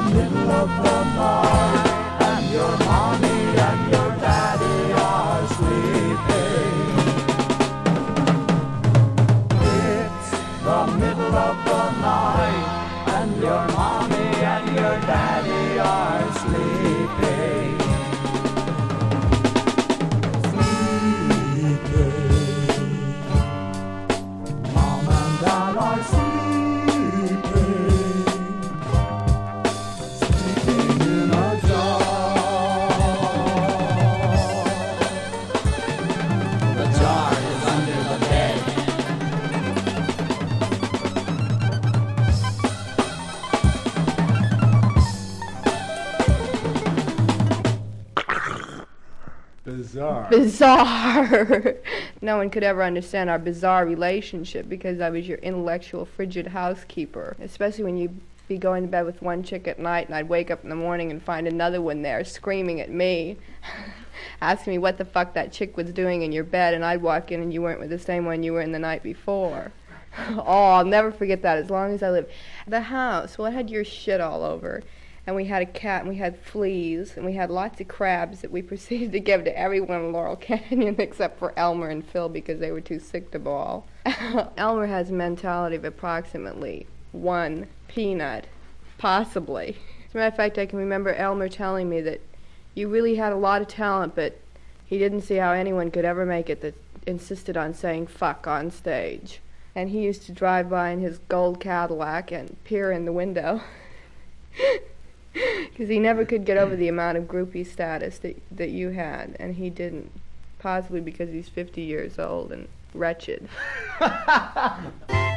middle of the night, and your mommy and your daddy are sleeping. It's the middle of the night, and your mommy and your daddy are sleeping. Mom and Dad are sleeping, sleeping in a jar. The jar is under the bed. Bizarre. No one could ever understand our bizarre relationship because I was your intellectual, frigid housekeeper. Especially when you'd be going to bed with one chick at night and I'd wake up in the morning and find another one there screaming at me, asking me what the fuck that chick was doing in your bed, and I'd walk in and you weren't with the same one you were in the night before. Oh, I'll never forget that as long as I live. The house, well, it had your shit all over. And we had a cat, and we had fleas, and we had lots of crabs that we proceeded to give to everyone in Laurel Canyon except for Elmer and Phil because they were too sick to bawl. Elmer has a mentality of approximately 1 peanut, possibly. As a matter of fact, I can remember Elmer telling me that you really had a lot of talent, but he didn't see how anyone could ever make it that insisted on saying fuck on stage. And he used to drive by in his gold Cadillac and peer in the window. Because he never could get over the amount of groupie status that you had, and he didn't. Possibly because he's 50 years old and wretched.